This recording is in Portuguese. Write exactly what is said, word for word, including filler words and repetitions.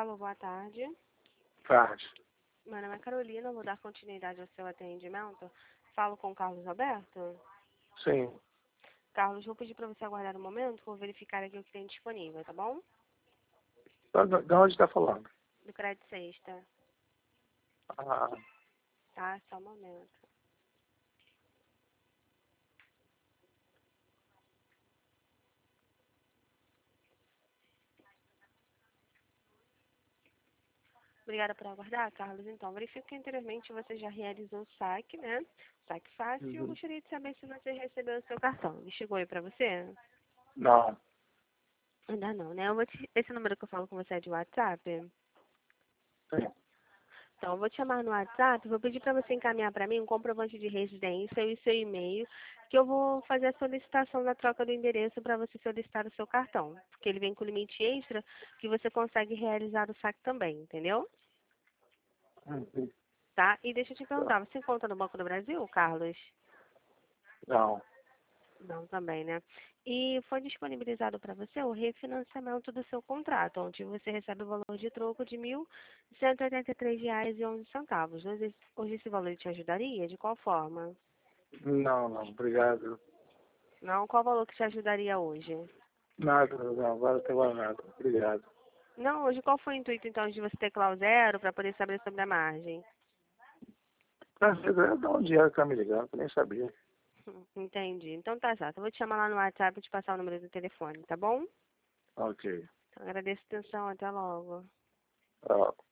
Alô, boa tarde. Tarde. Meu nome é Carolina, vou dar continuidade ao seu atendimento. Falo com o Carlos Alberto. Sim. Carlos, vou pedir para você aguardar um momento, vou verificar aqui o que tem disponível, tá bom? Da, da da onde está falando? Do Crédito Sexta. Ah, Tá, só um momento. Obrigada por aguardar, Carlos. Então, verifico que anteriormente você já realizou o saque, né? Saque fácil. E eu uhum. gostaria de saber se você recebeu o seu cartão. Ele chegou aí para você? Não. Ainda não, né? Eu vou te... Esse número que eu falo com você é de WhatsApp? Sim. Então, eu vou te chamar no WhatsApp, vou pedir para você encaminhar para mim um comprovante de residência e seu e-mail, que eu vou fazer a solicitação da troca do endereço para você solicitar o seu cartão. Porque ele vem com limite extra que você consegue realizar o saque também, entendeu? Uhum. Tá? E deixa eu te Tá. perguntar, você conta no Banco do Brasil, Carlos? Não. Não, também, né? E foi disponibilizado para você o refinanciamento do seu contrato, onde você recebe o valor de troco de mil cento e oitenta e três reais e onze centavos. Hoje, hoje esse valor te ajudaria? De qual forma? Não, não. Obrigado. Não, qual valor que te ajudaria hoje? Nada, não. Agora não tem mais nada. Obrigado. Não, hoje qual foi o intuito então de você teclar o zero para poder saber sobre a margem? Às vezes eu dou um dinheiro que tá me ligando, que eu nem sabia. Hum, Entendi. Então tá certo. Eu vou te chamar lá no WhatsApp e te passar o número do telefone, tá bom? Ok. Então, agradeço a atenção. Até logo. Ó.